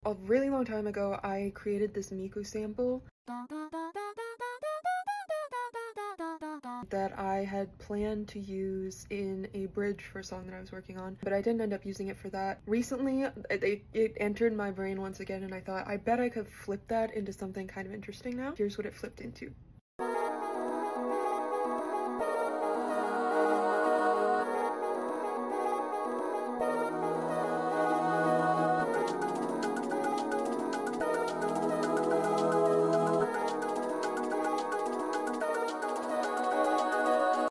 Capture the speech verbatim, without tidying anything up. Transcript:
a really long time ago, I created this Miku sample that I had planned to use in a bridge for a song that I was working on, but I didn't end up using it for that. Recently, it, it, it entered my brain once again, and I thought, I bet I could flip that into something kind of interesting now. Here's what it flipped into.